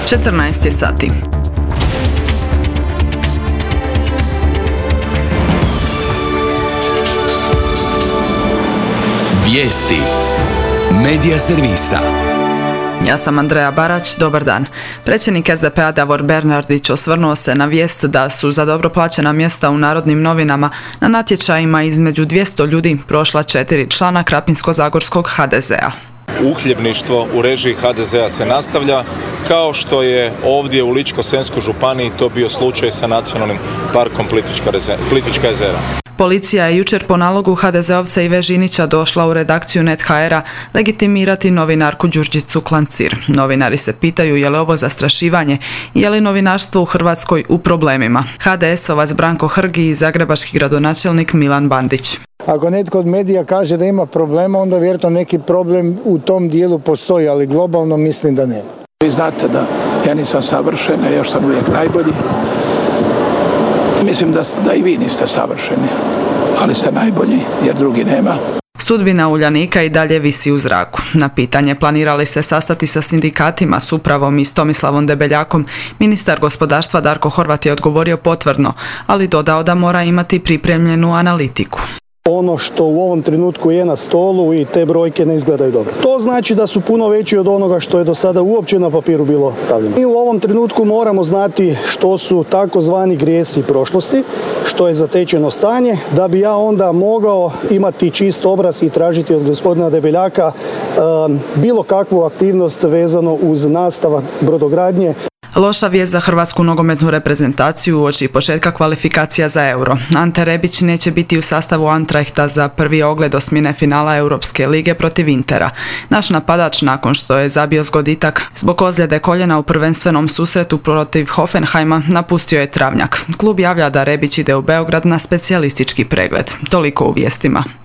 14 sati. Vijesti Medija servisa. Ja sam Andreja Barać, dobar dan. Predsjednik SDP-a Davor Bernardić osvrnuo se na vijest da su za dobro plaćena mjesta u Narodnim novinama na natječajima između 200 ljudi prošla 4 člana Krapinsko-zagorskog HDZ-a. Uhljebništvo u režiji HDZ-a se nastavlja, kao što je ovdje u Ličko-senjskoj županiji to bio slučaj sa Nacionalnim parkom Plitvička jezera. Policija je jučer po nalogu HDZ-ovca Ive Žinića došla u redakciju NET.hr legitimirati novinarku Đurđicu Klancir. Novinari se pitaju je li ovo zastrašivanje i je li novinarstvo u Hrvatskoj u problemima. HDS-ovac Branko Hrg i zagrebački gradonačelnik Milan Bandić. Ako netko od medija kaže da ima problema, onda vjerojatno neki problem u tom dijelu postoji, ali globalno mislim da nema. Vi znate da ja nisam savršen, a još sam uvijek najbolji. Mislim da i vi niste savršeni, ali ste najbolji jer drugi nema. Sudbina Uljanika i dalje visi u zraku. Na pitanje planira li se sastati sa sindikatima, s upravom i s Tomislavom Debeljakom, ministar gospodarstva Darko Horvat je odgovorio potvrdno, ali dodao da mora imati pripremljenu analitiku. Ono što u ovom trenutku je na stolu i te brojke ne izgledaju dobro. To znači da su puno veći od onoga što je do sada uopće na papiru bilo stavljeno. Mi u ovom trenutku moramo znati što su takozvani grijesi prošlosti, što je zatečeno stanje, da bi ja onda mogao imati čist obraz i tražiti od gospodina Debeljaka bilo kakvu aktivnost vezano uz nastavak brodogradnje. Loša vijest za hrvatsku nogometnu reprezentaciju uoči početka kvalifikacija za Euro. Ante Rebić neće biti u sastavu Antrachta za prvi ogled osmine finala Europske lige protiv Intera. Naš napadač, nakon što je zabio zgoditak zbog ozljede koljena u prvenstvenom susretu protiv Hoffenheima, napustio je travnjak. Klub javlja da Rebić ide u Beograd na specijalistički pregled. Toliko u vijestima.